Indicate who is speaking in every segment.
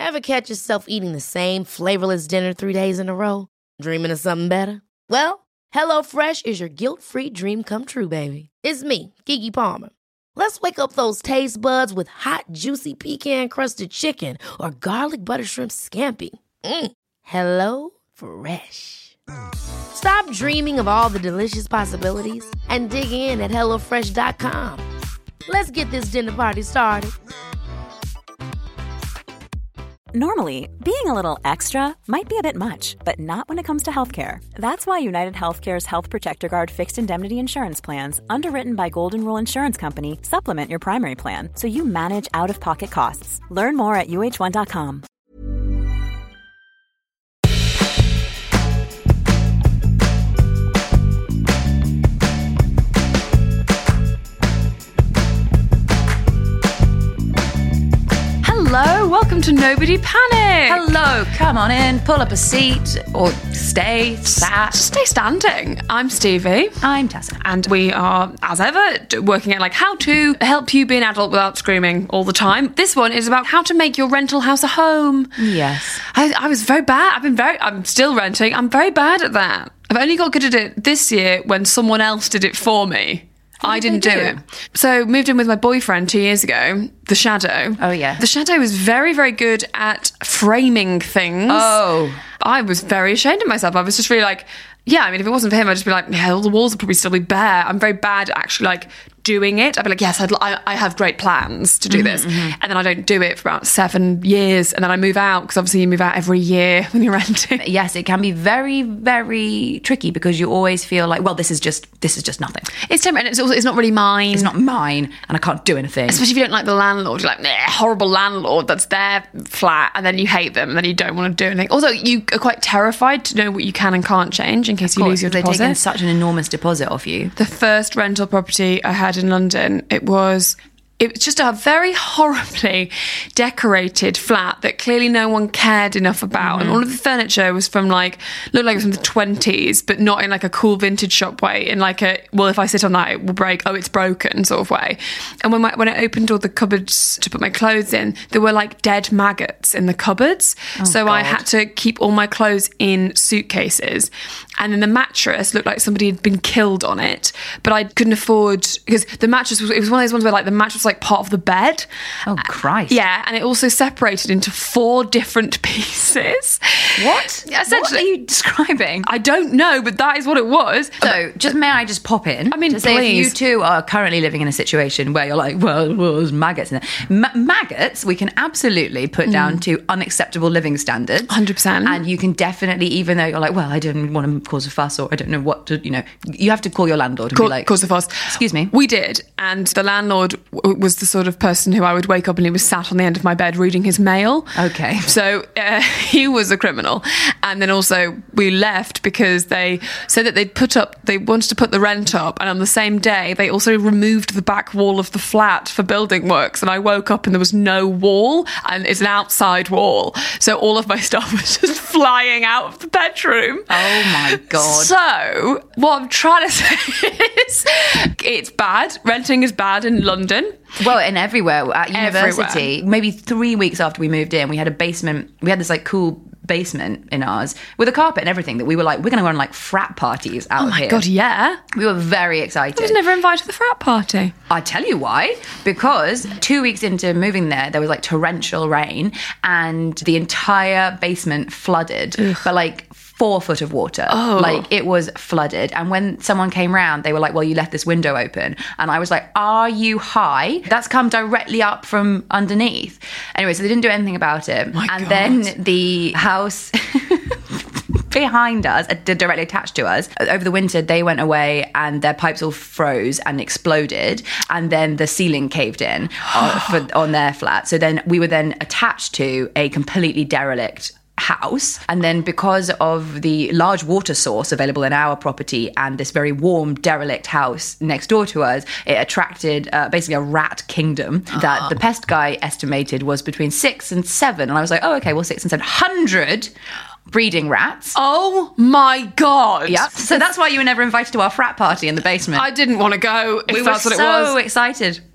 Speaker 1: Ever catch yourself eating the same flavorless dinner 3 days in a row? Dreaming of something better? Well, HelloFresh is your guilt-free dream come true, baby. It's me, Keke Palmer. Let's wake up those taste buds with hot, juicy pecan-crusted chicken or garlic butter shrimp scampi. Hello Fresh. Stop dreaming of all the delicious possibilities and dig in at HelloFresh.com. Let's get this dinner party started.
Speaker 2: Normally, being a little extra might be a bit much, but not when it comes to healthcare. That's why United Healthcare's Health Protector Guard fixed indemnity insurance plans, underwritten by Golden Rule Insurance Company, supplement your primary plan so you manage out-of-pocket costs. Learn more at uh1.com.
Speaker 3: Hello, welcome to Nobody Panic.
Speaker 4: Hello, come on in, pull up a seat, or stay sat.
Speaker 3: Stay standing. I'm Stevie.
Speaker 4: I'm Tessa.
Speaker 3: And we are, as ever, working at how to help you be an adult without screaming all the time. This one is about how to make your rental house a home.
Speaker 4: Yes.
Speaker 3: I was very bad. I'm still renting. I'm very bad at that. I've only got good at it this year when someone else did it for me. I didn't do it. So moved in with my boyfriend 2 years ago, the Shadow.
Speaker 4: Oh, yeah.
Speaker 3: The Shadow is very, very good at framing things.
Speaker 4: Oh.
Speaker 3: I was very ashamed of myself. I was just really if it wasn't for him, I'd just be all the walls would probably still be bare. I'm very bad at actually doing it. I'd be yes, I have great plans to do this. Mm-hmm. And then I don't do it for about 7 years. And then I move out, because obviously you move out every year when you're renting.
Speaker 4: Yes, it can be very, very tricky because you always feel this is just nothing.
Speaker 3: It's temporary, and it's not really mine.
Speaker 4: It's not mine, and I can't do anything.
Speaker 3: Especially if you don't like the landlord. You're horrible landlord, that's their flat, and then you hate them, and then you don't want to do anything. Also, you are quite terrified to know what you can and can't change in case you lose your deposit.
Speaker 4: They're taking such an enormous deposit off you.
Speaker 3: The first rental property I had in London, it was just a very horribly decorated flat that clearly no one cared enough about. Mm-hmm. And all of the furniture was from looked like it was from the 20s, but not in a cool vintage shop way, in if I sit on that, it will break, oh, it's broken sort of way. And when I opened all the cupboards to put my clothes in, there were dead maggots in the cupboards. Oh, so God. I had to keep all my clothes in suitcases. And then the mattress looked like somebody had been killed on it, but I couldn't afford, because the mattress it was one of those ones where the mattress was part of the bed.
Speaker 4: Oh, Christ.
Speaker 3: Yeah, and it also separated into 4 different pieces.
Speaker 4: What? What are you describing?
Speaker 3: I don't know, but that is what it was.
Speaker 4: So, may I just pop in?
Speaker 3: I mean,
Speaker 4: to say, if you two are currently living in a situation where you're there's maggots in there. Maggots, we can absolutely put down to unacceptable living standards.
Speaker 3: 100%.
Speaker 4: And you can definitely, even though you're I didn't want to cause a fuss, or I don't know what to, you have to call your landlord and be
Speaker 3: cause a fuss.
Speaker 4: Excuse me.
Speaker 3: We did. And the landlord was the sort of person who I would wake up and he was sat on the end of my bed reading his mail.
Speaker 4: Okay.
Speaker 3: So he was a criminal. And then also we left because they said that they wanted to put the rent up, and on the same day they also removed the back wall of the flat for building works, and I woke up and there was no wall, and it's an outside wall. So all of my stuff was just flying out of the bedroom.
Speaker 4: Oh my God.
Speaker 3: So what I'm trying to say is it's bad. Renting is bad in London.
Speaker 4: Well, and everywhere. At university, maybe 3 weeks after we moved in, we had a basement. We had this cool basement in ours with a carpet and everything that we were we're going to go on frat parties out here.
Speaker 3: Oh my God, yeah.
Speaker 4: We were very excited.
Speaker 3: I was never invited to the frat party.
Speaker 4: I tell you why. Because 2 weeks into moving there was torrential rain, and the entire basement flooded. Ugh. But 4 foot of water.
Speaker 3: Oh.
Speaker 4: It was flooded. And when someone came round, they were well, you left this window open. And I was are you high? That's come directly up from underneath. Anyway, so they didn't do anything about it.
Speaker 3: My
Speaker 4: and
Speaker 3: God.
Speaker 4: Then the house behind us, directly attached to us, over the winter, they went away and their pipes all froze and exploded. And then the ceiling caved in on their flat. So then we were then attached to a completely derelict house. And then because of the large water source available in our property and this very warm derelict house next door to us, it attracted basically a rat kingdom that the pest guy estimated was between 6 and 7. And I was oh, okay, well, 6 and 700 breeding rats.
Speaker 3: Oh my God.
Speaker 4: Yeah. So that's why you were never invited to our frat party in the basement.
Speaker 3: I didn't want to go if that's what it was.
Speaker 4: We were so excited.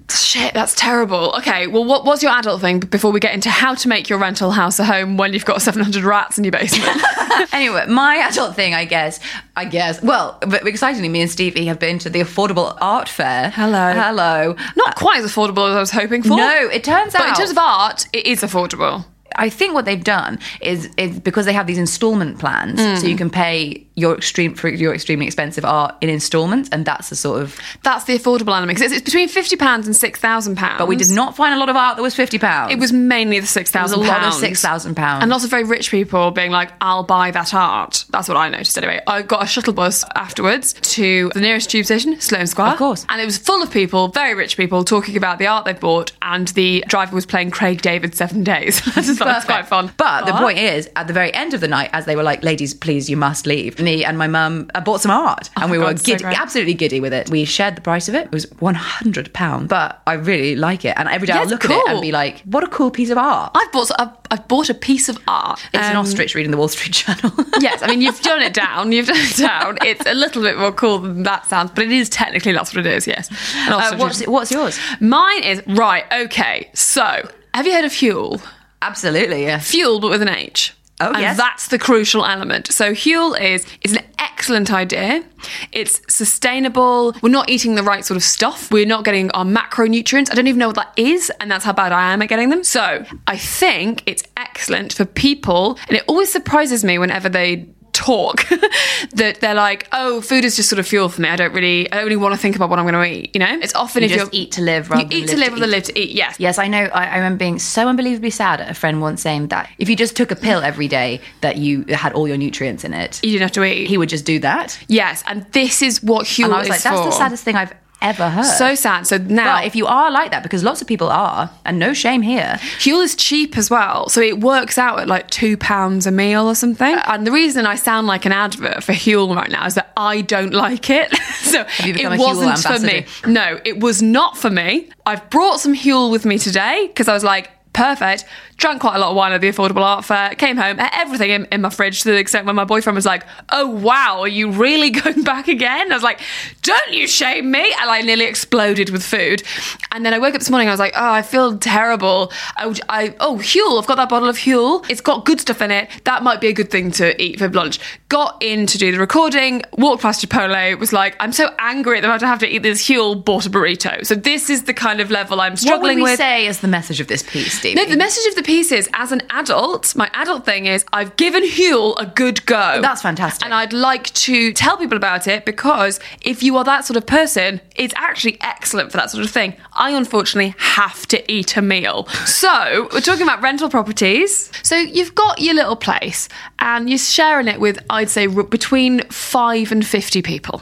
Speaker 3: Shit, that's terrible. Okay, well, what's your adult thing before we get into how to make your rental house a home when you've got 700 rats in your basement?
Speaker 4: Anyway, my adult thing, I guess. Well, but excitingly, me and Stevie have been to the Affordable Art Fair. Hello.
Speaker 3: Not quite as affordable as I was hoping for.
Speaker 4: No, it turns out.
Speaker 3: But in terms of art, it is affordable.
Speaker 4: I think what they've done is because they have these installment plans, so you can pay your extremely expensive art in installments, and that's the
Speaker 3: affordable element, because it's between £50 and £6,000.
Speaker 4: But we did not find a lot of art that was £50.
Speaker 3: It was mainly the £6,000.
Speaker 4: It was a lot of £6,000,
Speaker 3: and lots of very rich people being like, "I'll buy that art." That's what I noticed anyway. I got a shuttle bus afterwards to the nearest tube station, Sloane Square,
Speaker 4: of course,
Speaker 3: and it was full of people, very rich people, talking about the art they'd bought, and the driver was playing Craig David's 7 Days. That's quite fun.
Speaker 4: But the point is, at the very end of the night, as they were like, "Ladies, please, you must leave," me and my mum bought some art, and we were absolutely giddy with it. We shared the price of it. It was £100, but I really like it, and every day I'll look at it and be like, "What a cool piece of art!"
Speaker 3: I've bought a piece of art.
Speaker 4: It's an ostrich reading the Wall Street Journal.
Speaker 3: Yes, I mean, you've done it down. It's a little bit more cool than that sounds, but it is technically, that's what it is. Yes.
Speaker 4: What's yours?
Speaker 3: Mine is right. Okay, so have you heard of Huel?
Speaker 4: Absolutely, yeah.
Speaker 3: Fuel, but with an H.
Speaker 4: Oh,
Speaker 3: and
Speaker 4: yes.
Speaker 3: that's the crucial element. So Huel is an excellent idea. It's sustainable. We're not eating the right sort of stuff. We're not getting our macronutrients. I don't even know what that is, and that's how bad I am at getting them. So I think it's excellent for people, and it always surprises me whenever they talk that they're like, "Oh, food is just sort of fuel for me. I don't really want to think about what I'm going to eat." You know, it's often
Speaker 4: you just eat to live rather than live to eat.
Speaker 3: Yes,
Speaker 4: I know. I remember being so unbelievably sad at a friend once saying that if you just took a pill every day that you had all your nutrients in it,
Speaker 3: you didn't have to eat.
Speaker 4: He would just do that.
Speaker 3: Yes, and this is what Huel is for.
Speaker 4: And I was like, that's the saddest thing I've ever heard.
Speaker 3: So sad. So now,
Speaker 4: but if you are like that, because lots of people are, and no shame here,
Speaker 3: Huel is cheap as well, so it works out at like £2 a meal or something. And the reason I sound like an advert for Huel right now is that I don't like it. So
Speaker 4: have you become
Speaker 3: it
Speaker 4: a
Speaker 3: wasn't
Speaker 4: Huel ambassador?
Speaker 3: for me. No, it was not for me. I've brought some Huel with me today because I was like, perfect. Drank quite a lot of wine at the Affordable Art Fair, came home, ate everything in my fridge, to the extent when my boyfriend was like, "Oh wow, are you really going back again?" I was like, "Don't you shame me." And I nearly exploded with food. And then I woke up this morning, I was like, "Oh, I feel terrible. Huel, I've got that bottle of Huel. It's got good stuff in it. That might be a good thing to eat for lunch." Got in to do the recording, walked past Chipotle, was like, "I'm so angry that I have to eat this Huel," bought a burrito. So this is the kind of level I'm struggling with.
Speaker 4: What would we say is the message of this piece, Stevie?
Speaker 3: No, the message of the piece is, as an adult, my adult thing is, I've given Huel a good go.
Speaker 4: That's fantastic.
Speaker 3: And I'd like to tell people about it, because if you are that sort of person, it's actually excellent for that sort of thing. I unfortunately have to eat a meal. So we're talking about rental properties. So you've got your little place and you're sharing it with, I'd say, between 5 and 50 people.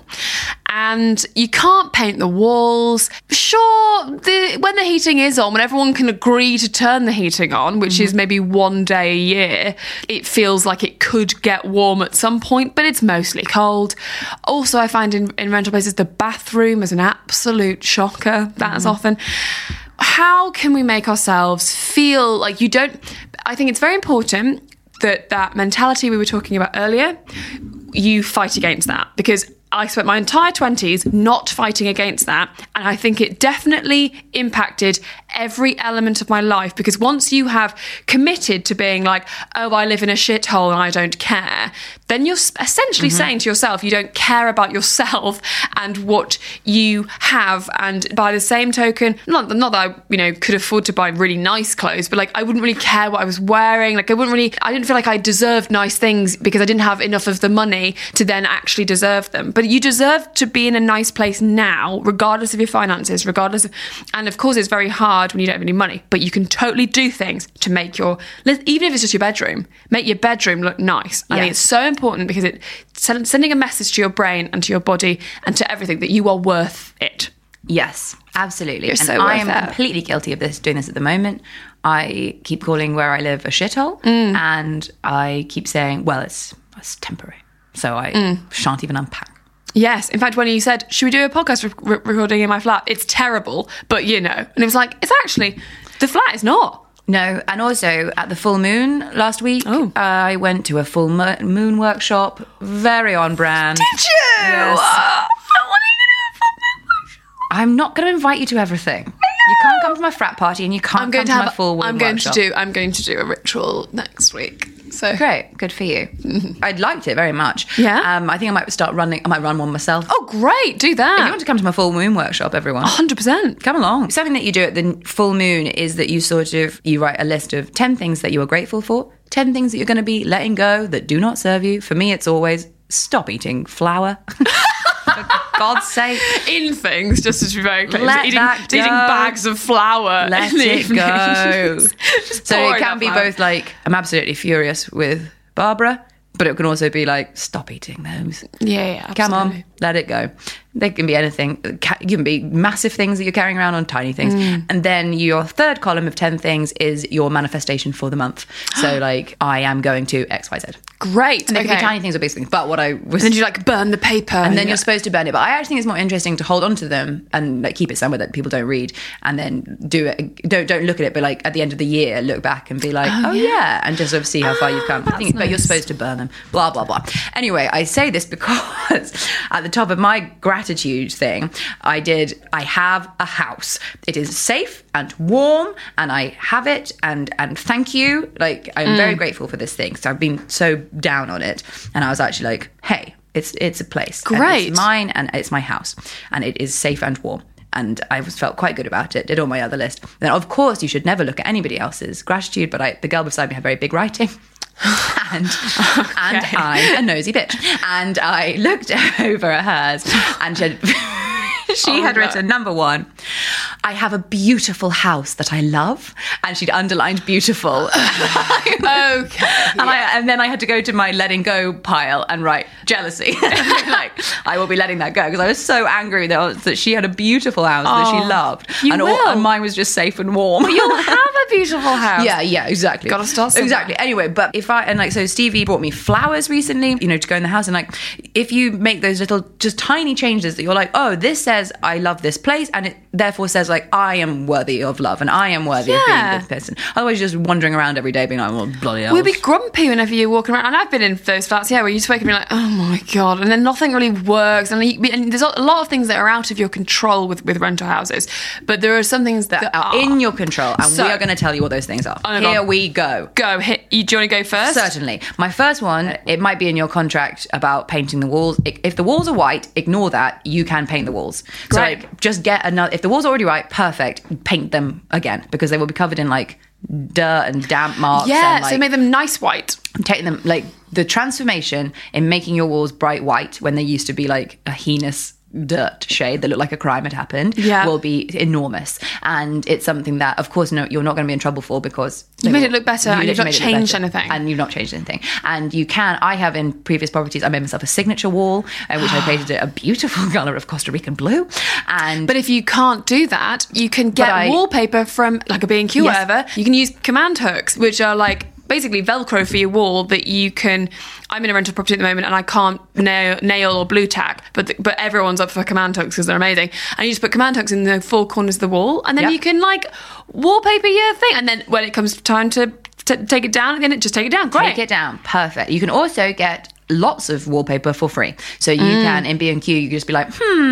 Speaker 3: And you can't paint the walls. Sure, when the heating is on, when everyone can agree to turn the heating on, which is maybe one day a year, it feels like it could get warm at some point, but it's mostly cold. Also, I find in rental places, the bathroom is an absolute shocker. That is often. How can we make ourselves feel like you don't... I think it's very important that mentality we were talking about earlier, you fight against that, because I spent my entire 20s not fighting against that, and I think it definitely impacted every element of my life, because once you have committed to being like, "Oh, I live in a shithole and I don't care," then you're essentially saying to yourself, you don't care about yourself and what you have. And by the same token, not that I could afford to buy really nice clothes, but like I wouldn't really care what I was wearing. Like I didn't feel like I deserved nice things because I didn't have enough of the money to then actually deserve them. But you deserve to be in a nice place now, regardless of your finances, and of course it's very hard when you don't have any money, but you can totally do things to make even if it's just your bedroom, make your bedroom look nice. I think it's so important, because it's sending a message to your brain and to your body and to everything that you are worth it.
Speaker 4: Yes, absolutely.
Speaker 3: You're so
Speaker 4: and I
Speaker 3: worth
Speaker 4: am
Speaker 3: it.
Speaker 4: completely guilty of doing this at the moment. I keep calling where I live a shithole, and I keep saying, well, it's temporary, so I shan't even unpack.
Speaker 3: Yes. In fact, when you said, "Should we do a podcast recording in my flat?" It's terrible, but and it was like, it's actually, the flat is not.
Speaker 4: No, and also at the full moon last week, I went to a full moon workshop, very on brand.
Speaker 3: Did you?
Speaker 4: Yes.
Speaker 3: I want to do a full moon workshop.
Speaker 4: I'm not going to invite you to everything. You can't come to my frat party and you can't come to my full woman workshop.
Speaker 3: I'm going to do a ritual next week. So
Speaker 4: great, good for you. I'd liked it very much.
Speaker 3: Yeah?
Speaker 4: I think I might run one myself.
Speaker 3: Oh, great, do that.
Speaker 4: If you want to come to my full moon workshop, everyone,
Speaker 3: 100%.
Speaker 4: come along. Something that you do at the full moon is that you write a list of 10 things that you are grateful for, 10 things that you're going to be letting go that do not serve you. For me, it's always stop eating flour. For God's sake.
Speaker 3: In things, just to be very clear. Eating
Speaker 4: go.
Speaker 3: bags of flour.
Speaker 4: Let
Speaker 3: in the
Speaker 4: it
Speaker 3: evenings.
Speaker 4: go. So it
Speaker 3: pouring
Speaker 4: can
Speaker 3: that
Speaker 4: be
Speaker 3: flour.
Speaker 4: both like, I'm absolutely furious with Barbara, but it can also be like, stop eating those.
Speaker 3: Yeah,
Speaker 4: Come
Speaker 3: absolutely.
Speaker 4: on, let it go. They can be anything. You can be massive things that you're carrying around on tiny things. And then your third column of 10 things is your manifestation for the month. So like, I am going to X, Y, Z.
Speaker 3: Great.
Speaker 4: And they can
Speaker 3: okay.
Speaker 4: be tiny things or big things. But what I was...
Speaker 3: Then you like burn the paper.
Speaker 4: And then you're supposed to burn it. But I actually think it's more interesting to hold on to them and like keep it somewhere that people don't read, and then do it. Don't look at it, but like at the end of the year, look back and be like, oh yeah, and just sort of see how far you've come. I think, but you're supposed to burn them. Blah blah blah. Anyway, I say this because at the top of my gratitude thing, I have a house. It is safe and warm, and I have it, and thank you. Like, I'm very grateful for this thing. So I've been so down on it, and I was actually like, hey, it's a place. And
Speaker 3: Great.
Speaker 4: it's mine, and it's my house, and it is safe and warm. And I felt quite good about it. Did all my other list. Then, of course, you should never look at anybody else's gratitude. But the girl beside me had very big writing. and I'm a nosy bitch. And I looked over at hers, and she had written, number 1, I have a beautiful house that I love. And she'd underlined beautiful.
Speaker 3: Okay.
Speaker 4: And then I had to go to my letting go pile and write jealousy. Like, I will be letting that go, because I was so angry that she had a beautiful house that she loved. And mine was just safe and warm.
Speaker 3: But you'll have a beautiful house.
Speaker 4: Yeah, exactly.
Speaker 3: Gotta start somewhere.
Speaker 4: Exactly. Anyway, but so Stevie brought me flowers recently, to go in the house. And like, if you make those little, just tiny changes that you're like, oh, this says I love this place, and it therefore says like, I am worthy of love, and I am worthy of being a good person. Otherwise, you're just wandering around every day being like, well, bloody hell.
Speaker 3: We'd be grumpy whenever you're walking around. And I've been in those flats, where you just wake up and be like, oh my God. And then nothing really works. And there's a lot of things that are out of your control with rental houses. But there are some things that
Speaker 4: are in your control. And
Speaker 3: So-
Speaker 4: we are going to tell you what those things are.
Speaker 3: Oh my
Speaker 4: Here
Speaker 3: God.
Speaker 4: we go.
Speaker 3: Go. Do you want to go first?
Speaker 4: Certainly. My first one, it might be in your contract about painting the walls. If the walls are white, ignore that. You can paint the walls. So
Speaker 3: Great.
Speaker 4: like, just get another. If the walls are already white, perfect. Paint them again, because they will be covered in like dirt and damp marks.
Speaker 3: Yeah,
Speaker 4: and, like,
Speaker 3: so make them nice white.
Speaker 4: taking them, like, the transformation in making your walls bright white when they used to be like a heinous dirt shade that looked like a crime had happened will be enormous. And it's something that, of course, you're not going to be in trouble for, because
Speaker 3: You made it look better, and you've not
Speaker 4: literally made it
Speaker 3: changed
Speaker 4: better.
Speaker 3: anything.
Speaker 4: And you've not changed anything. And I have in previous properties, I made myself a signature wall, which I painted it a beautiful colour of Costa Rican blue. And
Speaker 3: But if you can't do that, you can get wallpaper from like a B&Q or
Speaker 4: Yes.
Speaker 3: whatever. You can use command hooks, which are like basically Velcro for your wall that you can... I'm in a rental property at the moment, and I can't nail or blue tack, but everyone's up for command hooks because they're amazing. And you just put command hooks in the four corners of the wall, and then you can like wallpaper your thing. And then when it comes time to take it down, then just take it down. Great.
Speaker 4: Take it down. Perfect. You can also get lots of wallpaper for free. So you can, in B&Q, you can just be like,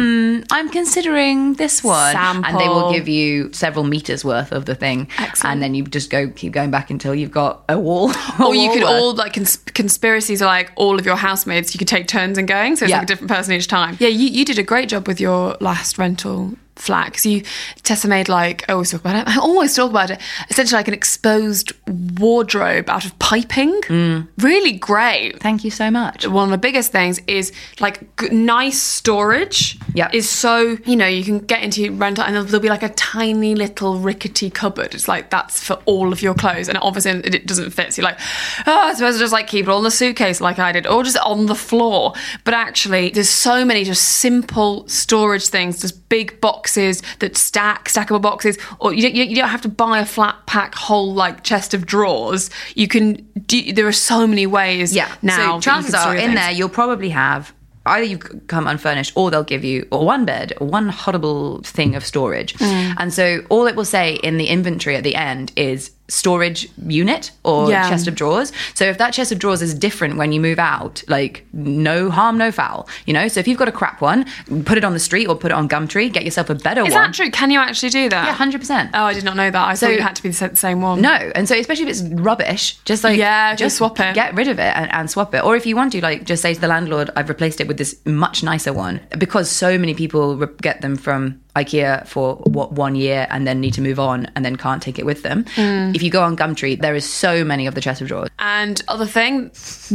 Speaker 4: I'm considering this one.
Speaker 3: Sample.
Speaker 4: And they will give you several meters worth of the thing.
Speaker 3: Excellent.
Speaker 4: And then you just keep going back until you've got a wall.
Speaker 3: Or you could all, like, conspiracies are like all of your housemates, you could take turns in going, so it's like a different person each time. Yeah, you did a great job with your last rental flat, because Tessa made like, I always talk about it, essentially like an exposed wardrobe out of piping. Really great.
Speaker 4: Thank you so much.
Speaker 3: One of the biggest things is like nice storage.
Speaker 4: Yep.
Speaker 3: Is so, you can get into rental and there'll be like a tiny little rickety cupboard. It's like that's for all of your clothes, and obviously it doesn't fit. So you're like, I suppose I just like keep it all in the suitcase like I did, or just on the floor. But actually there's so many just simple storage things, just big boxes that stackable boxes, or you don't have to buy a flat pack whole like chest of drawers. You can there are so many ways now.
Speaker 4: So chances are in there you'll probably have either you come unfurnished, or they'll give you one bed or one horrible thing of storage. And so all it will say in the inventory at the end is storage unit or
Speaker 3: Yeah.
Speaker 4: chest of drawers. So if that chest of drawers is different when you move out, like no harm, no foul, you know? So if you've got a crap one, put it on the street or put it on Gumtree, get yourself a better
Speaker 3: Is
Speaker 4: one.
Speaker 3: that true? Can you actually do that?
Speaker 4: Yeah, 100%.
Speaker 3: Oh, I did not know that. I thought you had to be the same one.
Speaker 4: No, and so especially if it's rubbish, just like
Speaker 3: just swap it.
Speaker 4: Get rid of it and swap it. Or if you want to, like, just say to the landlord, "I've replaced it with this much nicer one," because so many people get them from IKEA for 1 year and then need to move on and then can't take it with them. If you go on Gumtree, there is so many of the chest of drawers.
Speaker 3: And other thing,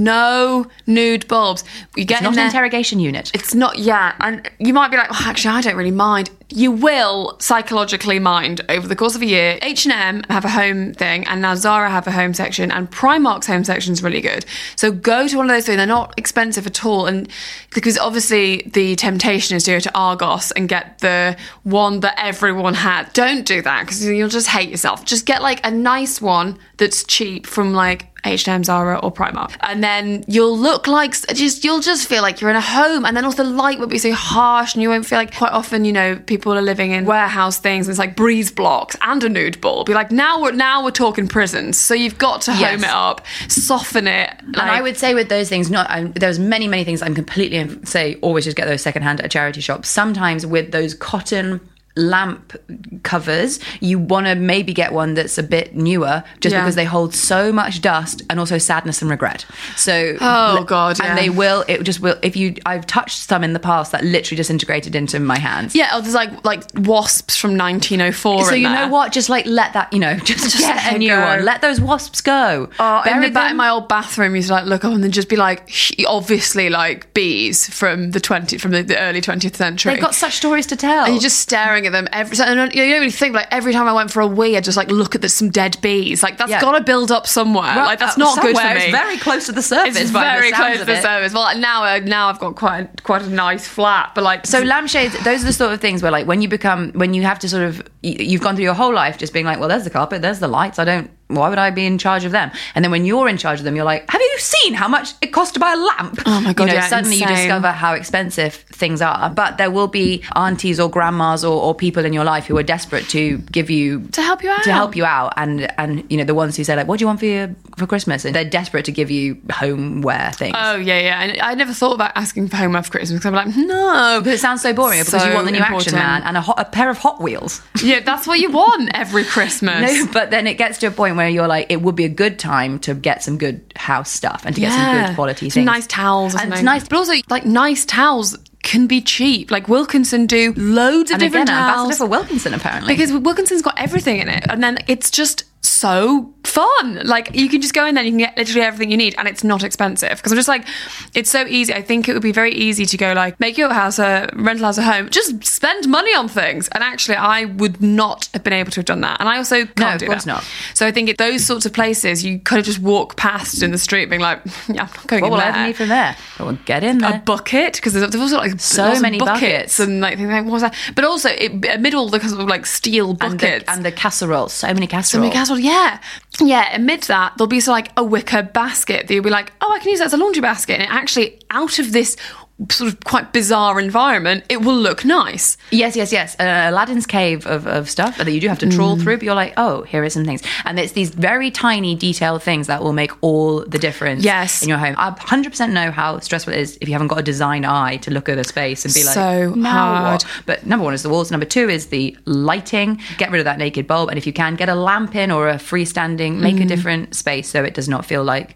Speaker 3: no nude bulbs. You get
Speaker 4: It's not
Speaker 3: in
Speaker 4: an
Speaker 3: there.
Speaker 4: interrogation unit.
Speaker 3: It's not yet. And you might be like, oh, actually, I don't really mind. You will psychologically mind over the course of a year. H&M have a home thing, and now Zara have a home section, and Primark's home section is really good. So go to one of those three. They're not expensive at all. And because obviously the temptation is to go to Argos and get the one that everyone had. Don't do that because you'll just hate yourself. Just get like a nice one that's cheap from like H&M, Zara or Primark, and then you'll look like you'll just feel like you're in a home, and then also the light won't be so harsh, and you won't feel like, quite often, you know, people are living in warehouse things and it's like breeze blocks and a nude bulb. Be like, now we're talking prisons, so you've got to home it up, soften it.
Speaker 4: And I would say with those things, there's many things I'm completely say always just get those secondhand at a charity shop. Sometimes with those cotton lamp covers, you want to maybe get one that's a bit newer, just because they hold so much dust and also sadness and regret. So and they will, it just will. I've touched some in the past that literally disintegrated into my hands.
Speaker 3: Yeah, there's like wasps from 1904.
Speaker 4: So you know what? Just like let that, just get a new one. Let those wasps go.
Speaker 3: In my old bathroom, used to like look up and then just be like, obviously like bees from the early 20th century.
Speaker 4: They've got such stories to tell.
Speaker 3: And you're just staring at them you don't really think, like, every time I went for a wee, I'd just like look at some dead bees. Like, that's got to build up somewhere. Well, like, that's not good for me.
Speaker 4: It's very close to the surface.
Speaker 3: It's very close to the surface. Well, now I've got quite a nice flat, but like,
Speaker 4: so lampshades, those are the sort of things where, like, when you have to sort of, you've gone through your whole life just being like, well, there's the carpet, there's the lights, why would I be in charge of them? And then when you're in charge of them, you're like, have you seen how much it costs to buy a lamp?
Speaker 3: Oh my God,
Speaker 4: suddenly
Speaker 3: insane.
Speaker 4: You discover how expensive things are. But there will be aunties or grandmas or people in your life who are desperate to give you...
Speaker 3: To help you out.
Speaker 4: And the ones who say, like, what do you want for Christmas? And they're desperate to give you homeware things.
Speaker 3: Oh, yeah. And I never thought about asking for homeware for Christmas because I'm like, no.
Speaker 4: Because it sounds so boring, because you want the new Action Man and a pair of Hot Wheels.
Speaker 3: Yeah, that's what you want every Christmas.
Speaker 4: No, but then it gets to a point where you're like, it would be a good time to get some good house stuff and to get some good quality things.
Speaker 3: Nice towels.
Speaker 4: And it's nice.
Speaker 3: But also, like, nice towels can be cheap. Like, Wilkinson do loads of different towels.
Speaker 4: Ambassador for Wilkinson, apparently.
Speaker 3: Because Wilkinson's got everything in it. And then it's just so fun. Like, you can just go in there and you can get literally everything you need, and it's not expensive. Because I'm just like, it's so easy. I think it would be very easy to go, like, make your house a rental house a home. Just spend money on things. And actually, I would not have been able to have done that. And I also can't do that.
Speaker 4: No, of course not.
Speaker 3: So I think those sorts of places, you kind of just walk past in the street being like, yeah, I'm not going in there.
Speaker 4: What will I ever need from there? Well, get in there.
Speaker 3: A bucket, because they've also got like
Speaker 4: so many buckets
Speaker 3: and like what's that? But also amid all the kind of like steel buckets
Speaker 4: and the casseroles, so many casseroles.
Speaker 3: Yeah. Amid that, there'll be like a wicker basket that you'll be like, oh, I can use that as a laundry basket, and actually out of this sort of quite bizarre environment, it will look nice.
Speaker 4: Yes. Aladdin's cave of stuff that you do have to trawl through, but you're like, oh, here are some things. And it's these very tiny detailed things that will make all the difference in your home. I 100% know how stressful it is if you haven't got a design eye to look at a space and be like,
Speaker 3: so
Speaker 4: now
Speaker 3: hard.
Speaker 4: what? But number one is the walls. Number two is the lighting. Get rid of that naked bulb. And if you can, get a lamp in or a freestanding, make a different space so it does not feel like,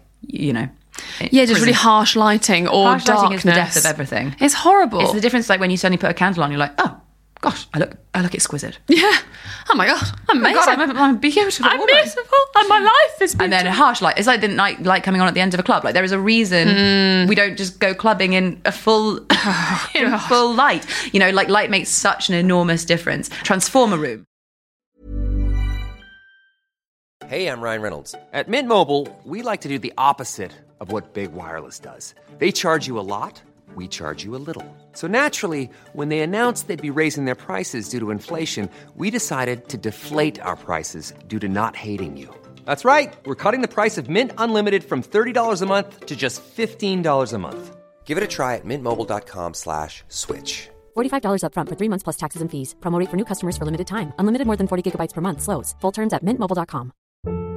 Speaker 3: just really harsh lighting or
Speaker 4: harsh
Speaker 3: darkness.
Speaker 4: lighting is the death of everything.
Speaker 3: It's horrible.
Speaker 4: It's the difference, like when you suddenly put a candle on, you're like, oh gosh, I look exquisite.
Speaker 3: Yeah. Oh my God, I'm amazing.
Speaker 4: Oh my God, I'm beautiful.
Speaker 3: I'm beautiful, and my life is beautiful.
Speaker 4: And then harsh light. It's like the night light coming on at the end of a club. Like, there is a reason we don't just go clubbing in a full full light. Like, light makes such an enormous difference. Transform a room.
Speaker 5: Hey, I'm Ryan Reynolds. At Mint Mobile, we like to do the opposite of what Big Wireless does. They charge you a lot, we charge you a little. So naturally, when they announced they'd be raising their prices due to inflation, we decided to deflate our prices due to not hating you. That's right. We're cutting the price of Mint Unlimited from $30 a month to just $15 a month. Give it a try at mintmobile.com/switch.
Speaker 6: $45 up front for 3 months plus taxes and fees. Promo rate for new customers for limited time. Unlimited more than 40 gigabytes per month slows. Full terms at mintmobile.com.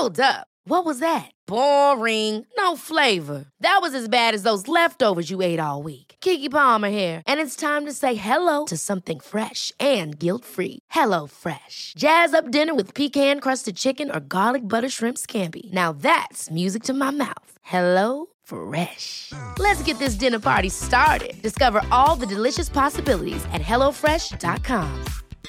Speaker 1: Hold up. What was that? Boring. No flavor. That was as bad as those leftovers you ate all week. Keke Palmer here, and it's time to say hello to something fresh and guilt-free. Hello Fresh. Jazz up dinner with pecan-crusted chicken or garlic butter shrimp scampi. Now that's music to my mouth. Hello Fresh. Let's get this dinner party started. Discover all the delicious possibilities at hellofresh.com.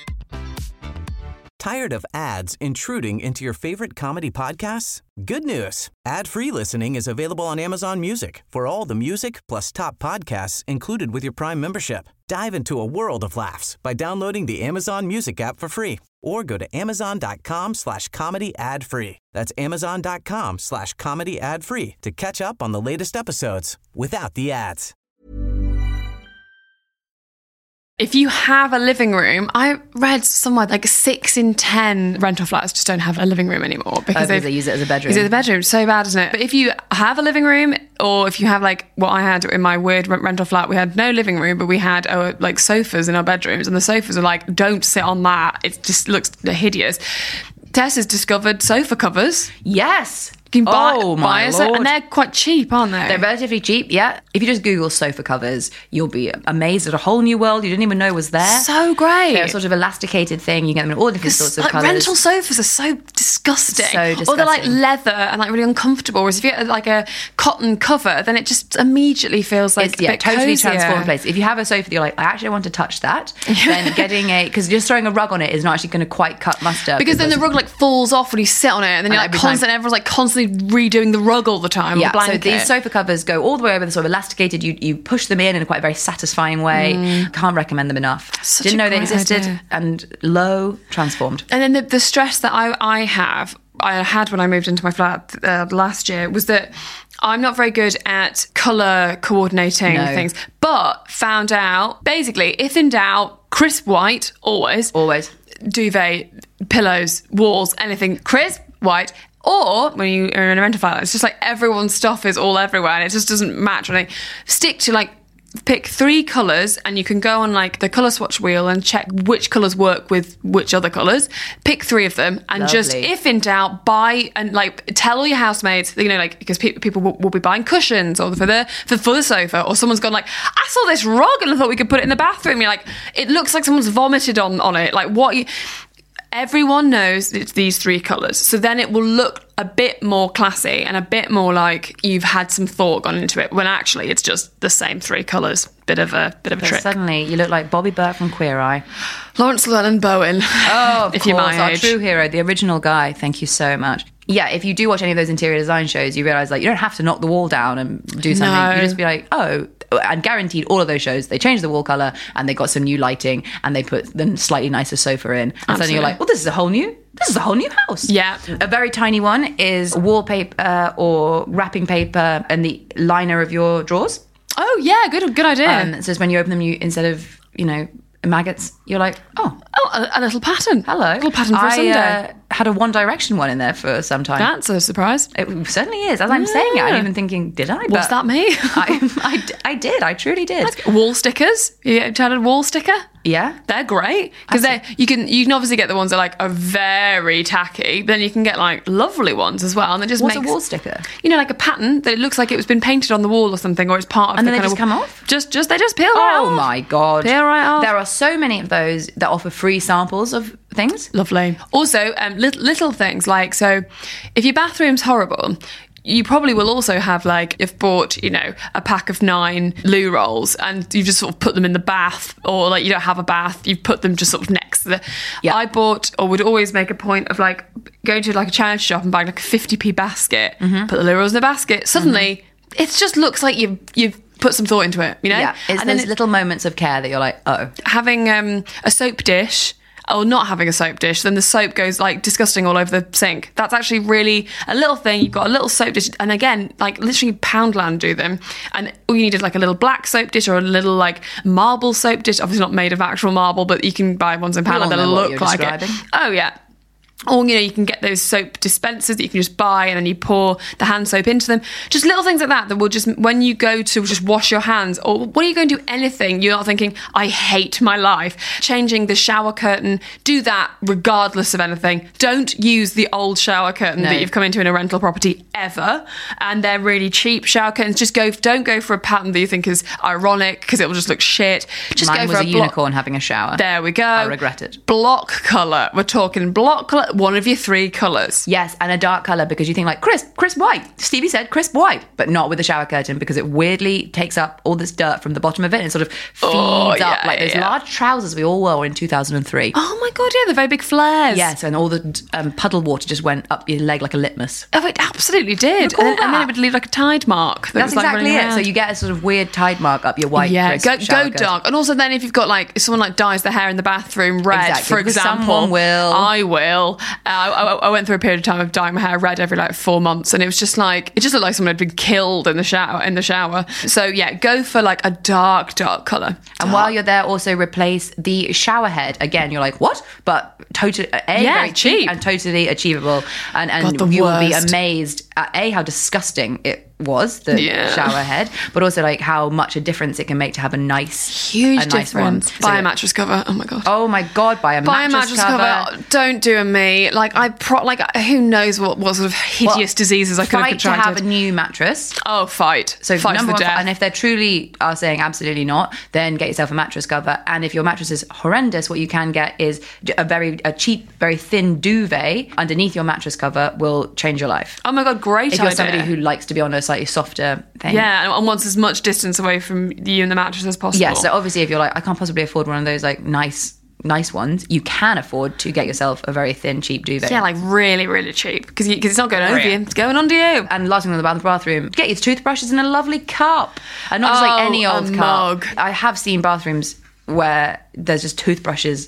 Speaker 7: Tired of ads intruding into your favorite comedy podcasts? Good news. Ad-free listening is available on Amazon Music for all the music plus top podcasts included with your Prime membership. Dive into a world of laughs by downloading the Amazon Music app for free or go to amazon.com/comedy ad-free. That's amazon.com/comedy ad-free to catch up on the latest episodes without the ads.
Speaker 3: If you have a living room, I read somewhere like 6 in 10 rental flats just don't have a living room anymore because
Speaker 4: they use it as a bedroom.
Speaker 3: Use it as a bedroom. So bad, isn't it? But if you have a living room, or if you have like what I had in my weird rental flat, we had no living room, but we had like sofas in our bedrooms, and the sofas are like, don't sit on that. It just looks hideous. Tess has discovered sofa covers.
Speaker 4: Yes.
Speaker 3: You can
Speaker 4: my
Speaker 3: buy
Speaker 4: Lord.
Speaker 3: and they're quite cheap, aren't they?
Speaker 4: They're relatively cheap, yeah. If you just Google sofa covers, you'll be amazed at a whole new world you didn't even know was there.
Speaker 3: So great.
Speaker 4: They're a sort of elasticated thing. You get them in all different sorts of colours.
Speaker 3: Rental sofas are so disgusting.
Speaker 4: So disgusting.
Speaker 3: Or they're like leather and like really uncomfortable. Whereas if you get like a cotton cover, then it just immediately feels like a bit
Speaker 4: totally
Speaker 3: cozier.
Speaker 4: transformed place. If you have a sofa that you're like, I actually want to touch that, then getting because just throwing a rug on it is not actually going to quite cut mustard.
Speaker 3: Because then the rug like falls off when you sit on it, and then you're like everyone's like constantly redoing the rug all the time.
Speaker 4: Yeah,
Speaker 3: the blanket.
Speaker 4: so these sofa covers go all the way over, the sort of elasticated. You push them in a quite very satisfying way. Can't recommend them enough.
Speaker 3: Such
Speaker 4: Didn't
Speaker 3: a
Speaker 4: know they
Speaker 3: great
Speaker 4: existed,
Speaker 3: idea.
Speaker 4: and transformed.
Speaker 3: And then the stress that I had when I moved into my flat last year was that I'm not very good at colour coordinating things, but found out, basically, if in doubt, crisp white, always. Duvet, pillows, walls, anything, crisp white. Or when you are in a rental flat, it's just like everyone's stuff is all everywhere and it just doesn't match. And stick to like, pick 3 colours and you can go on like the colour swatch wheel and check which colours work with which other colours. Pick 3 of them and just, if in doubt, buy and like tell all your housemates, you know, like because people will be buying cushions or for the sofa, or someone's gone like, I saw this rug and I thought we could put it in the bathroom. You're like, it looks like someone's vomited on it. Like what? Everyone knows it's these 3 colours. So then it will look a bit more classy and a bit more like you've had some thought gone into it, when actually it's just the same 3 colours. Bit of a trick.
Speaker 4: Suddenly you look like Bobby Burt from Queer Eye.
Speaker 3: Lawrence Llewellyn Bowen.
Speaker 4: Oh, of
Speaker 3: if
Speaker 4: course,
Speaker 3: you're my
Speaker 4: our
Speaker 3: age.
Speaker 4: true hero, the original guy. Thank you so much. Yeah, if you do watch any of those interior design shows, you realise like you don't have to knock the wall down and do something.
Speaker 3: No.
Speaker 4: You just be like, oh, and guaranteed all of those shows, they changed the wall colour and they got some new lighting and they put the slightly nicer sofa in. And suddenly you're like, well, this is a whole new house.
Speaker 3: Yeah.
Speaker 4: A very tiny one is wallpaper or wrapping paper and the liner of your drawers.
Speaker 3: Oh yeah, good idea.
Speaker 4: So it's when you open them, you instead of, maggots, you're like, oh,
Speaker 3: a little pattern.
Speaker 4: hello.
Speaker 3: A little pattern for a Sunday.
Speaker 4: Had a One Direction one in there for some time.
Speaker 3: That's a surprise.
Speaker 4: It certainly is. As I'm saying it, I'm even thinking, did I?
Speaker 3: Was that me?
Speaker 4: I did. I truly did.
Speaker 3: Wall stickers. You tried a wall sticker?
Speaker 4: Yeah.
Speaker 3: They're great because you can obviously get the ones that like are very tacky, but then you can get like lovely ones as well, and it just
Speaker 4: What's
Speaker 3: makes
Speaker 4: a wall sticker?
Speaker 3: like a pattern that it looks like it was been painted on the wall or something, or it's part of.
Speaker 4: And
Speaker 3: the
Speaker 4: then they
Speaker 3: kind
Speaker 4: just
Speaker 3: of,
Speaker 4: come off?
Speaker 3: They just peel right off.
Speaker 4: Oh my god!
Speaker 3: Peel right off.
Speaker 4: There are so many of those that offer free samples of things.
Speaker 3: Lovely. Also, little things like, so if your bathroom's horrible, you probably will also have like, you've bought, a pack of 9 loo rolls and you've just sort of put them in the bath, or like you don't have a bath, you've put them just sort of next to the...
Speaker 4: Yeah.
Speaker 3: I bought, or would always make a point of like going to like a charity shop and buying like a 50p basket, put the loo rolls in the basket. Suddenly, it just looks like you've put some thought into it,
Speaker 4: Yeah, it's
Speaker 3: and
Speaker 4: those little moments of care that you're like, oh.
Speaker 3: Having a soap dish, or not having a soap dish, then the soap goes like disgusting all over the sink. That's actually really a little thing. You've got a little soap dish, and again, like literally Poundland do them, and all you need is like a little black soap dish or a little like marble soap dish. Obviously not made of actual marble, but you can buy ones in Poundland that look like it. Oh yeah. Or, you can get those soap dispensers that you can just buy and then you pour the hand soap into them. Just little things like that will just, when you go to just wash your hands, or when you go and do anything, you're not thinking, I hate my life. Changing the shower curtain, do that regardless of anything. Don't use the old shower curtain that you've come into in a rental property ever. And they're really cheap shower curtains. Don't go for a pattern that you think is ironic because it will just look shit. Just
Speaker 4: Mine
Speaker 3: go
Speaker 4: was
Speaker 3: for
Speaker 4: a unicorn having a shower.
Speaker 3: There we go.
Speaker 4: I regret it.
Speaker 3: Block colour. We're talking block colour. One of your 3 colours.
Speaker 4: Yes, and a dark colour because you think like crisp white. Stevie said crisp white, but not with the shower curtain because it weirdly takes up all this dirt from the bottom of it and sort of feeds up like those large trousers we all wore in 2003.
Speaker 3: Oh my God, yeah, the very big flares.
Speaker 4: Yes, and all the puddle water just went up your leg like a litmus.
Speaker 3: Oh, it absolutely did. And then it would leave like a tide mark.
Speaker 4: That's exactly it. So you get a sort of weird tide mark up your white.
Speaker 3: Yeah, go dark. And also then if you've got if someone dyes their hair in the bathroom red, for example.
Speaker 4: Someone will.
Speaker 3: I will. I went through a period of time of dyeing my hair red every 4 months, and it was just it just looked like someone had been killed in the shower. So yeah, go for a dark colour.
Speaker 4: And while you're there, also replace the shower head. Again, you're like, what? But totally, very cheap and totally achievable. And you will be amazed at how disgusting it was, the shower head, but also how much a difference it can make to have a nice
Speaker 3: difference.
Speaker 4: One.
Speaker 3: Buy a mattress cover. Oh my god,
Speaker 4: buy a mattress cover.
Speaker 3: Don't do a me. Who knows what sort of hideous diseases I could have contracted.
Speaker 4: Fight to have a new mattress.
Speaker 3: Oh, fight.
Speaker 4: So
Speaker 3: fight
Speaker 4: number
Speaker 3: to the
Speaker 4: one,
Speaker 3: death.
Speaker 4: and if they're truly are saying absolutely not, then get yourself a mattress cover. And if your mattress is horrendous, what you can get is a cheap, very thin duvet underneath your mattress cover will change your life.
Speaker 3: Oh my god, great
Speaker 4: idea. If you're somebody who likes to be on a slightly softer thing.
Speaker 3: Yeah, and wants as much distance away from you and the mattress as possible.
Speaker 4: Yeah, so obviously if you're I can't possibly afford one of those nice ones, you can afford to get yourself a very thin, cheap duvet.
Speaker 3: Yeah, really, really cheap. Because it's not going over you, it's going under you.
Speaker 4: And last thing about the bathroom, get your toothbrushes in a lovely cup. And not just any old cup.
Speaker 3: Mug.
Speaker 4: I have seen bathrooms where there's just toothbrushes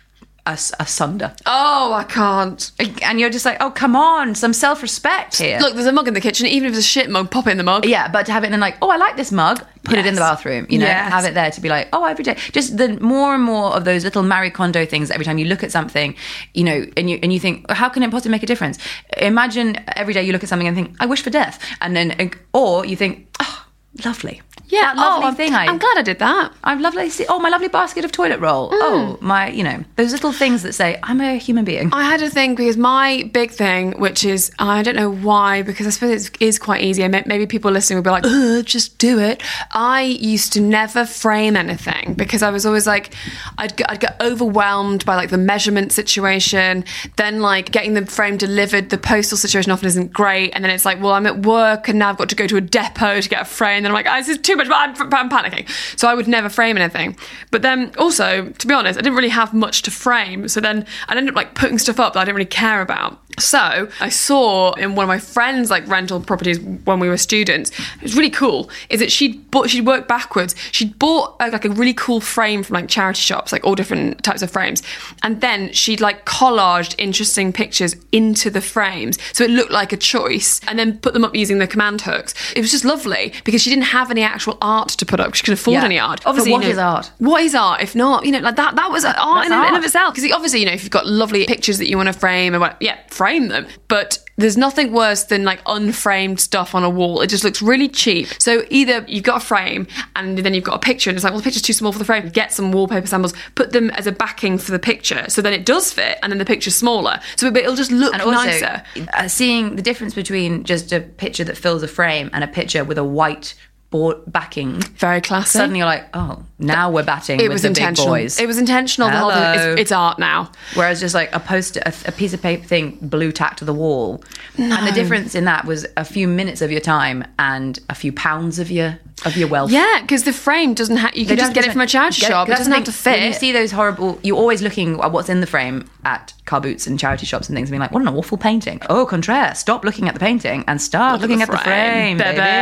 Speaker 4: asunder.
Speaker 3: Oh, I can't.
Speaker 4: And you're just oh, come on, some self-respect here.
Speaker 3: Look, there's a mug in the kitchen. Even if it's a shit mug, pop it in the mug.
Speaker 4: Yeah, but to have it in oh, I like this mug, put it in the bathroom, have it there to be oh, every day. Just the more and more of those little Marie Kondo things, every time you look at something, and you think, how can it possibly make a difference? Imagine every day you look at something and think, I wish for death. And then, or you think, oh, lovely.
Speaker 3: Yeah,
Speaker 4: that lovely thing.
Speaker 3: I'm glad I did that.
Speaker 4: I'm lovely. Oh, my lovely basket of toilet roll. Oh, my, those little things that say, I'm a human being.
Speaker 3: I had a thing because my big thing, which is, I don't know why, because I suppose it is quite easy. Maybe people listening would be just do it. I used to never frame anything because I was always I'd get overwhelmed by the measurement situation. Then getting the frame delivered, the postal situation often isn't great. And then it's well, I'm at work and now I've got to go to a depot to get a frame. And then I'm this is too much, but I'm panicking. So I would never frame anything. But then also, to be honest, I didn't really have much to frame. So then I'd end up putting stuff up that I didn't really care about. So I saw in one of my friends' rental properties when we were students, it was really cool, is that she'd worked backwards. She'd bought a really cool frame from charity shops, all different types of frames. And then she'd collaged interesting pictures into the frames. So it looked like a choice and then put them up using the command hooks. It was just lovely because she didn't have any actual art to put up. She couldn't afford any art.
Speaker 4: Obviously, what is art?
Speaker 3: What is art? If not, that was art in and of itself. Because obviously, if you've got lovely pictures that you want to frame, frame them. But there's nothing worse than unframed stuff on a wall. It just looks really cheap. So either you've got a frame and then you've got a picture and it's the picture's too small for the frame. Get some wallpaper samples, put them as a backing for the picture. So then it does fit and then the picture's smaller. So it'll just look nicer.
Speaker 4: Seeing the difference between just a picture that fills a frame and a picture with a white backing.
Speaker 3: Very classy.
Speaker 4: Suddenly you're oh, now we're batting with the big boys.
Speaker 3: It was intentional.
Speaker 4: Hello.
Speaker 3: The whole thing, it's art now.
Speaker 4: Whereas just a poster, a piece of paper thing, blue tacked to the wall. No. And the difference in that was a few minutes of your time and a few pounds of your wealth.
Speaker 3: Yeah, because the frame doesn't have, you can just get it from a charity shop. It doesn't have to fit.
Speaker 4: When you see those horrible, you're always looking at what's in the frame at car boots and charity shops and things and being what an awful painting. Au contraire, stop looking at the painting and start looking at the frame,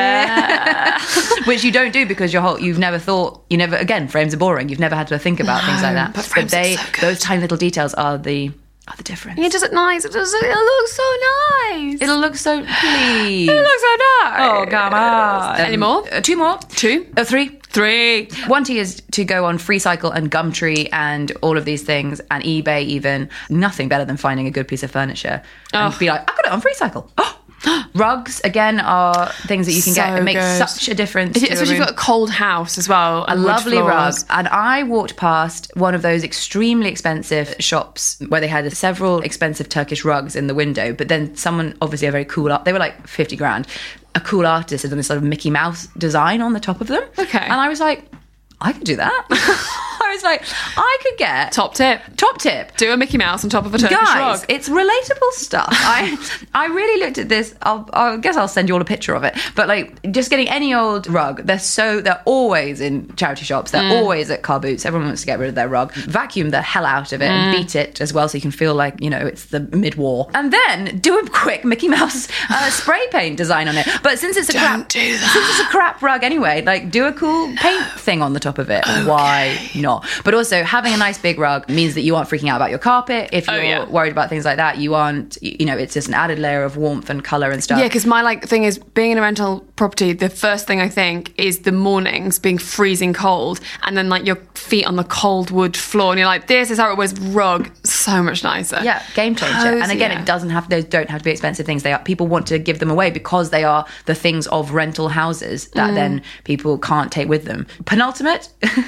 Speaker 4: baby. Which you don't do because you've never thought, again, frames are boring. You've never had to think about things like that.
Speaker 3: But
Speaker 4: those tiny little details are the difference.
Speaker 3: It does look nice. It looks so nice.
Speaker 4: It'll look so please.
Speaker 3: It looks so
Speaker 4: Oh, come on.
Speaker 3: Any more?
Speaker 4: 2 more.
Speaker 3: 2?
Speaker 4: 3.
Speaker 3: 3.
Speaker 4: 1 T is to go on FreeCycle and Gumtree and all of these things, and eBay even. Nothing better than finding a good piece of furniture and be like, I got it on FreeCycle. Oh. Rugs, again, are things that you can get. It makes such a difference.
Speaker 3: Especially if you've got a cold house as well.
Speaker 4: A lovely rug. And I walked past one of those extremely expensive shops where they had several expensive Turkish rugs in the window, but then someone, obviously a very cool, they were like 50 grand. A cool artist had done this sort of Mickey Mouse design on the top of them.
Speaker 3: Okay.
Speaker 4: And I was like, I could do that. I was like, I could get...
Speaker 3: Top tip. Do a Mickey Mouse on top of a Turkish rug.
Speaker 4: Guys, it's relatable stuff. I really looked at this. I guess I'll send you all a picture of it. But like, just getting any old rug, they're always in charity shops. They're always at car boots. Everyone wants to get rid of their rug. Vacuum the hell out of it and beat it as well so you can feel like, it's the mid-war. And then do a quick Mickey Mouse spray paint design on it. But since it's since it's a crap rug anyway, like do a cool paint thing on the top of it. Okay. Why not? But also having a nice big rug means that you aren't freaking out about your carpet. If you're worried about things like that, you aren't, it's just an added layer of warmth and colour and stuff.
Speaker 3: Yeah, because my thing is, being in a rental property, the first thing I think is the mornings being freezing cold and then your feet on the cold wood floor and you're like, this is how it was. Rug, so much nicer.
Speaker 4: Yeah, game changer.
Speaker 3: Cozy,
Speaker 4: and again, those don't have to be expensive things. People want to give them away because they are the things of rental houses that then people can't take with them. Penultimate,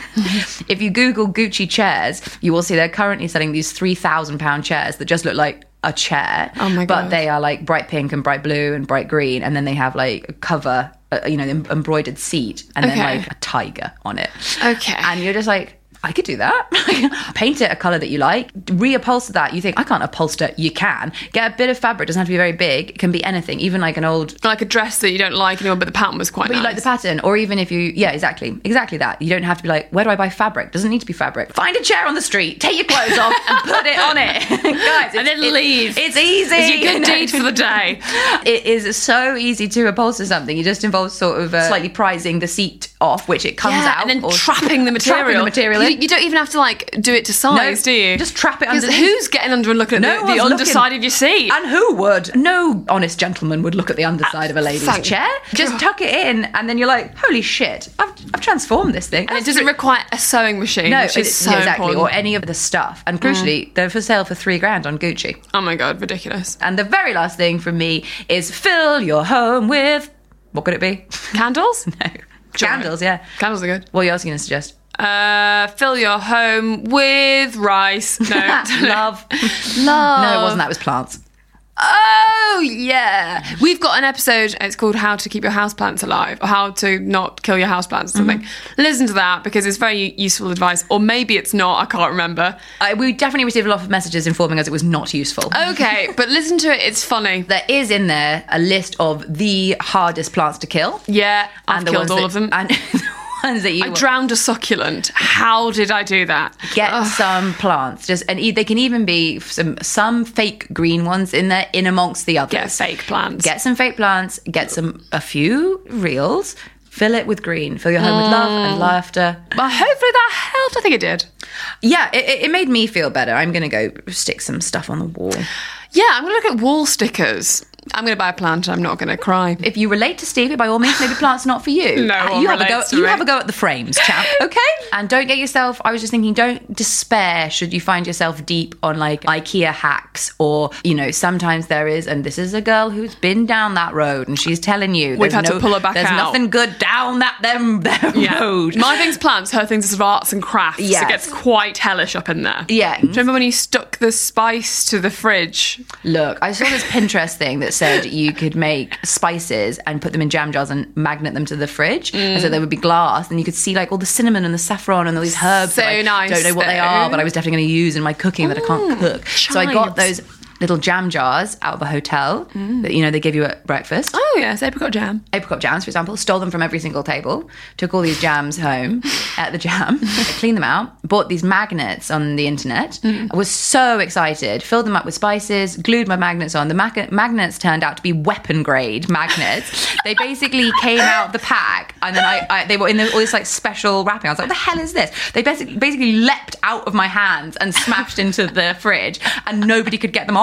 Speaker 4: if you Google Gucci chairs, you will see they're currently selling these £3,000 chairs that just look like a chair.
Speaker 3: Oh my God.
Speaker 4: But they are like bright pink and bright blue and bright green, and then they have like a cover, the embroidered seat, and then like a tiger on it.
Speaker 3: Okay.
Speaker 4: And you're just like, I could do that. Paint it a colour that you like. Reupholster that. You think, I can't upholster. You can. Get a bit of fabric. It doesn't have to be very big. It can be anything. Even like an old...
Speaker 3: Like a dress that you don't like anymore, but the pattern was quite nice.
Speaker 4: But you like the pattern. Or even if you... Yeah, exactly. Exactly that. You don't have to be like, where do I buy fabric? Doesn't need to be fabric. Find a chair on the street. Take your clothes off and put it on it. Guys,
Speaker 3: and then leave.
Speaker 4: It's easy.
Speaker 3: It's your good deed for the day.
Speaker 4: It is so easy to upholster something. It just involves sort of slightly prizing the seat off, which it comes out.
Speaker 3: And then trapping the material. You don't even have to do it to size, do you?
Speaker 4: Just trap it underneath.
Speaker 3: Who's getting under and looking at the underside of your seat?
Speaker 4: And who would? No honest gentleman would look at the underside of a lady's chair. Just tuck it in, and then you're like, holy shit, I've transformed this thing.
Speaker 3: And it doesn't require a sewing machine, which is so important.
Speaker 4: Or any of the stuff. And crucially, they're for sale for $3,000 on Gucci.
Speaker 3: Oh my God, ridiculous.
Speaker 4: And the very last thing from me is fill your home with... What could it be?
Speaker 3: Candles?
Speaker 4: No. Candles, yeah.
Speaker 3: Candles are good.
Speaker 4: What are you going to suggest?
Speaker 3: Fill your home with rice. No.
Speaker 4: Love. No, it wasn't. That was plants.
Speaker 3: Oh, yeah. We've got an episode, it's called How to Keep Your Houseplants Alive, or How to Not Kill Your Houseplants or something. Listen to that because it's very useful advice. Or maybe it's not, I can't remember.
Speaker 4: We definitely received a lot of messages informing us it was not useful.
Speaker 3: Okay, but listen to it, it's funny.
Speaker 4: There is in there a list of the hardest plants to kill.
Speaker 3: Yeah, I've killed all of them.
Speaker 4: And I
Speaker 3: drowned a succulent. How did I do that?
Speaker 4: Get some plants, and they can even be some fake green ones in there, in amongst the others.
Speaker 3: Get fake plants.
Speaker 4: Get some fake plants. Get a few reals. Fill it with green. Fill your home with love and laughter.
Speaker 3: Well, hopefully that helped. I think it did.
Speaker 4: Yeah, it made me feel better. I'm going to go stick some stuff on the wall.
Speaker 3: Yeah, I'm going to look at wall stickers. I'm going to buy a plant and I'm not going to cry.
Speaker 4: If you relate to Stevie, by all means, maybe plants not for you.
Speaker 3: No,
Speaker 4: you have a go at the frames, champ. Okay? And don't get yourself, I was just thinking, don't despair should you find yourself deep on like IKEA hacks or, sometimes there is, and this is a girl who's been down that road and she's telling you.
Speaker 3: We've had to pull her back
Speaker 4: there's
Speaker 3: out.
Speaker 4: There's nothing good down that road.
Speaker 3: My thing's plants, her thing's sort of arts and crafts. Yes. It gets quite hellish up in there.
Speaker 4: Yeah.
Speaker 3: Do you remember when you stuck the spice to the fridge?
Speaker 4: Look, I saw this Pinterest thing that said you could make spices and put them in jam jars and magnet them to the fridge. And so there would be glass and you could see like all the cinnamon and the saffron and all these herbs
Speaker 3: so
Speaker 4: that I
Speaker 3: nice,
Speaker 4: don't know what they are, but I was definitely going to use in my cooking that I can't cook.
Speaker 3: Chives.
Speaker 4: So I got those little jam jars out of a hotel that, they give you at breakfast.
Speaker 3: Oh, yes, apricot jam.
Speaker 4: Apricot jams, for example. Stole them from every single table. Took all these jams home at the jam. Cleaned them out. Bought these magnets on the internet. I was so excited. Filled them up with spices. Glued my magnets on. The magnets turned out to be weapon grade magnets. They basically came out the pack and then they were in all this like special wrapping. I was like, what the hell is this? They basically leapt out of my hands and smashed into the fridge and nobody could get them off.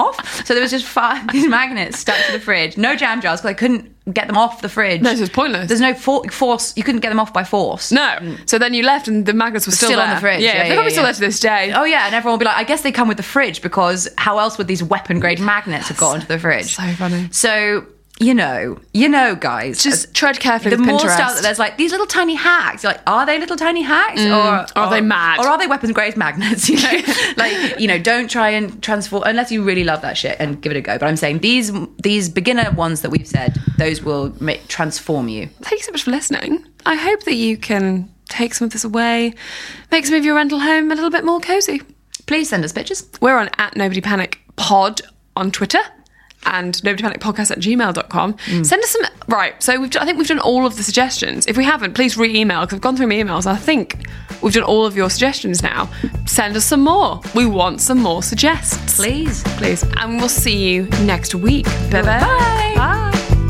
Speaker 4: off. So there was just these magnets stuck to the fridge. No jam jars because I couldn't get them off the fridge.
Speaker 3: No, so it's pointless.
Speaker 4: There's no force. You couldn't get them off by force.
Speaker 3: No. So then you left and the magnets were still there.
Speaker 4: on the fridge.
Speaker 3: Yeah, they're probably still there to this day.
Speaker 4: Oh yeah, and everyone will be like, I guess they come with the fridge because how else would these weapon grade magnets have got into the fridge?
Speaker 3: So funny.
Speaker 4: So you know, guys.
Speaker 3: Just tread carefully
Speaker 4: The
Speaker 3: with
Speaker 4: more
Speaker 3: Pinterest.
Speaker 4: stuff that there's like these little tiny hacks. You're like, are they little tiny hacks, or
Speaker 3: are they mad?
Speaker 4: or are they weapons grade magnets? You know, like don't try and transform unless you really love that shit and give it a go. But I'm saying these beginner ones that we've said, those will transform you.
Speaker 3: Thank you so much for listening. I hope that you can take some of this away, make some of your rental home a little bit more cozy.
Speaker 4: Please send us pictures.
Speaker 3: We're on @NobodyPanicPod on Twitter and nobodypanicpodcast@gmail.com. Send us some... Right, so I think we've done all of the suggestions. If we haven't, please re-email, because I've gone through my emails. I think we've done all of your suggestions now. Send us some more. We want some more suggests.
Speaker 4: Please.
Speaker 3: And we'll see you next week. Bye-bye.
Speaker 4: Bye.
Speaker 3: Bye.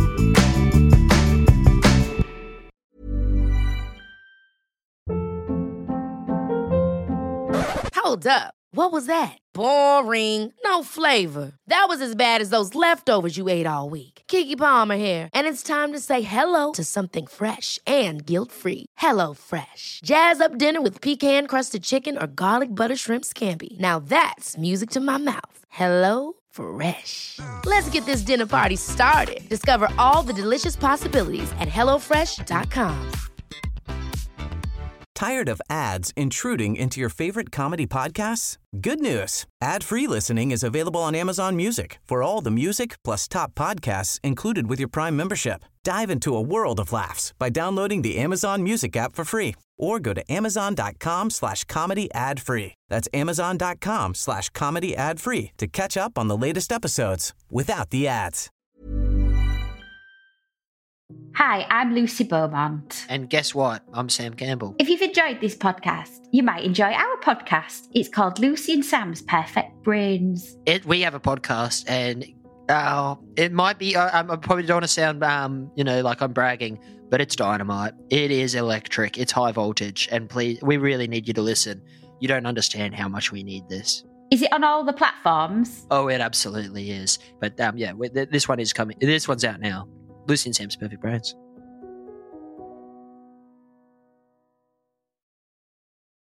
Speaker 1: Hold up. What was that? Boring. No flavor. That was as bad as those leftovers you ate all week. Keke Palmer here, and it's time to say hello to something fresh and guilt-free. Hello Fresh. Jazz up dinner with pecan-crusted chicken or garlic butter shrimp scampi. Now that's music to my mouth. Hello Fresh. Let's get this dinner party started. Discover all the delicious possibilities at hellofresh.com.
Speaker 7: Tired of ads intruding into your favorite comedy podcasts? Good news. Ad-free listening is available on Amazon Music for all the music plus top podcasts included with your Prime membership. Dive into a world of laughs by downloading the Amazon Music app for free or go to amazon.com/comedy ad-free. That's amazon.com/comedy ad-free to catch up on the latest episodes without the ads.
Speaker 8: Hi, I'm Lucy Beaumont.
Speaker 9: And guess what? I'm Sam Campbell.
Speaker 8: If you've enjoyed this podcast, you might enjoy our podcast. It's called Lucy and Sam's Perfect Brains.
Speaker 9: We have a podcast, and it might be. I probably don't want to sound, like I'm bragging, but it's dynamite. It is electric. It's high voltage, and please, we really need you to listen. You don't understand how much we need this.
Speaker 8: Is it on all the platforms?
Speaker 9: Oh, it absolutely is. But this one is coming. This one's out now. Lucy and Sam's Perfect Brains.